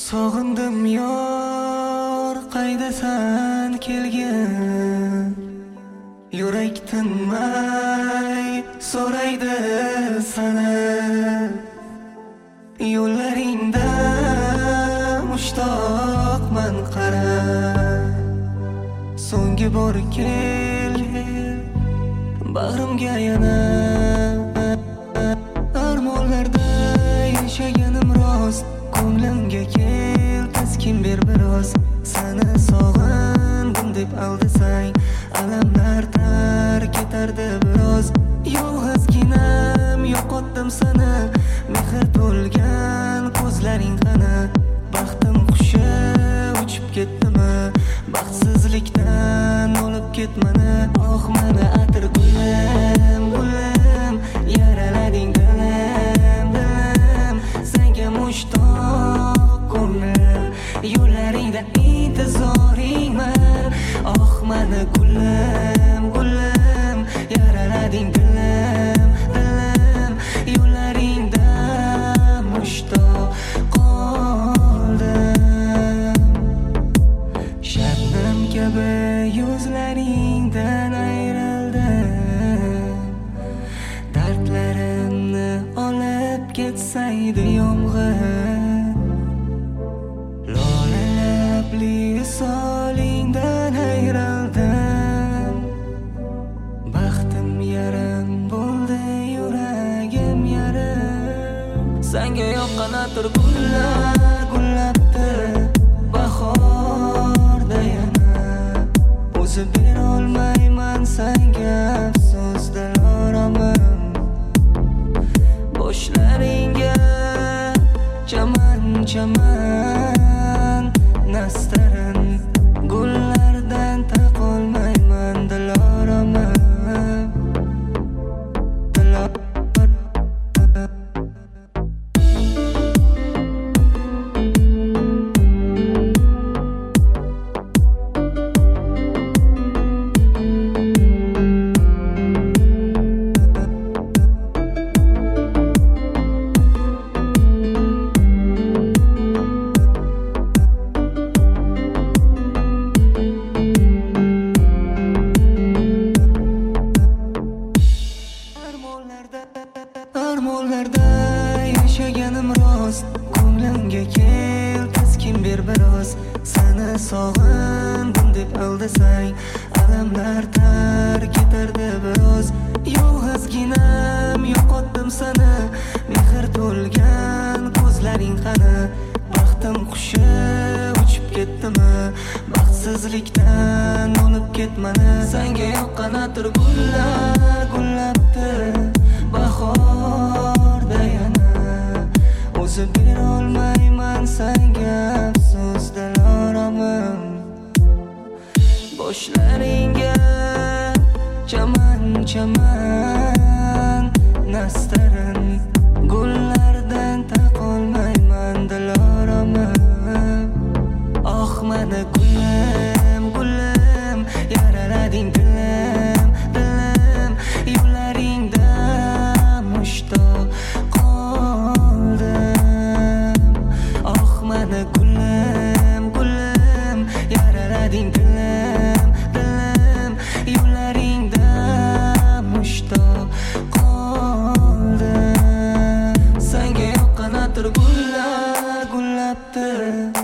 Sog'indim yor, qaydasan kelgin? Yurak tinmay so'raydi sana. Yo'llaringda mushtoqman qara. So'nggi bor kel bag'rimga yana. Armonlarda yashaganim rost, ko'nglimga kel taskin ber biroz. Seni sog'indim deb aldasang, alamlar tark etardi biroz. Yolg'izginam yo'qotdim seni, mehr to'lgan ko'zlaring qani. Baxtim qushi uchib ketdimi, baxtsizlikdan olib ketmani. Oh meni atir gulim, gulim, yaralading dilim, dilim. Senga mushtoq ko'nglim, yo'llaringda intizoringman. Oh meni gulim, gulim, yaralading dilim, dilim. Yo'llaringda mushtoq qoldim. Shabnam kabi yuzlaringdan ayrildim. Dardlarimni olib ketsaydi yomg'ir. Lola labli solingdan ayrildim. Baxtim yarim bo'ldi, yuragim yarim. Senga yoqqan atir gullar gullabdi bahorda yana. O'zi berolmayman senga afsus diloramim. Boshlaringga chaman chaman nastarin, gullardan taqolmayman diloramim. Armonlarda yashaganim rost, ko'nglimga kel taskin ber biroz. Seni sog'indim deb aldasang, alamlar tark etardi biroz. Yolg'izginam yo'qotdim seni, mehr to'lgan ko'zlaring qani. Baxtim qushi uchib ketdimi, baxtsizlikdan olib ketmani. Senga yoqqan atir gullar gullabdi bahorda yana. O'zi berolmayman senga afsus diloramim. Boshlaringga chaman chaman nastarin, gullardan taqolmayman diloramim. Oh meni gulim, gulim, yaralading dilim, dilim. Yo'llaringda mushtoq qoldim. Oh meni gulim, gulim, yaralading dilim, dilim. Yo'llaringda mushtoq qoldim. Senga yoqqan atir gullar gullabdi